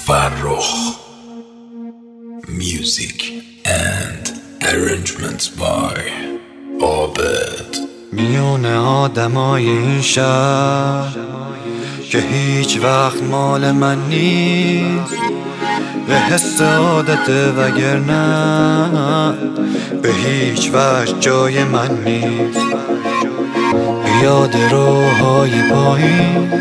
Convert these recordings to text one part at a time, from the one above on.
فرخ. Music and arrangements by عابد. میون آدمای این شهر که هیچ وقت مال من نیست، به حس عادته وگرنه به هیچ وجه جای من نیست. بیاد روهای پایین،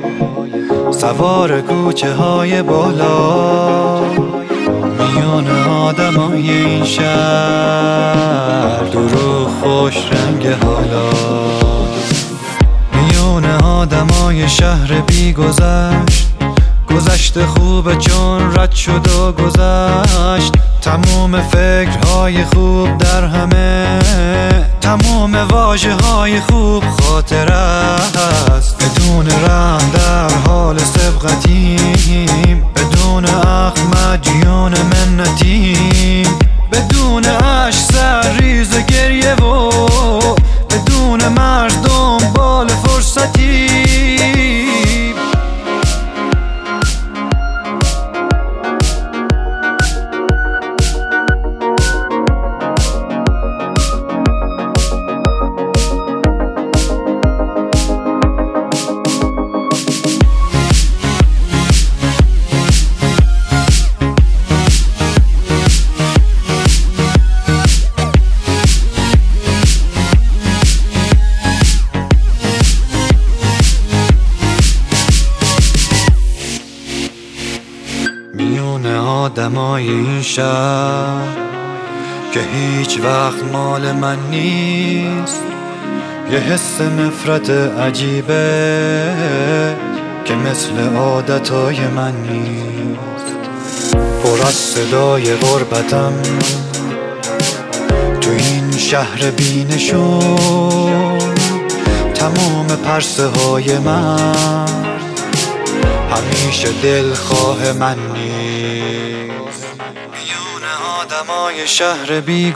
سوار کوچه های بالا، میون آدمای این شهر دروغ خوش رنگ حالا. میون آدمای شهر بی گذشت خوبه چون رد شد و گذشت. تموم فکرهای خوب در همه، تموم واژه های خوب خاطر است. بدون رحم در حال سبقتیم، بدون عقل مدیون منتیم، بدون عشق سر ریز گریه و بدون مرز دنبال فرصتی. میون آدمای این شهر که هیچ وقت مال من نیست، یه حس نفرت عجیبه که مثل عادتای من نیست. پر از صدای غربتم تو این شهر بینشون، تمام پرسه های من همیشه دلخواه من نیست. میون آدمای شهر بی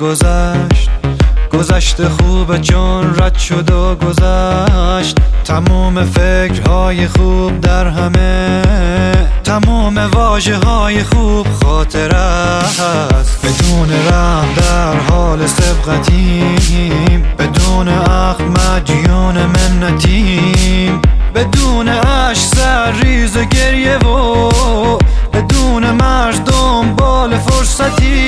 گذشت خوبه چون رد شد و گذشت. تمام فکرهای خوب در همه، تمام واژه های خوب خاطر است. بدون رحم در حال سبقتیم، بدون عقل مدیون منتیم، بدون عشق سر ریز گریه و بدون مرز دنبال فرصتی.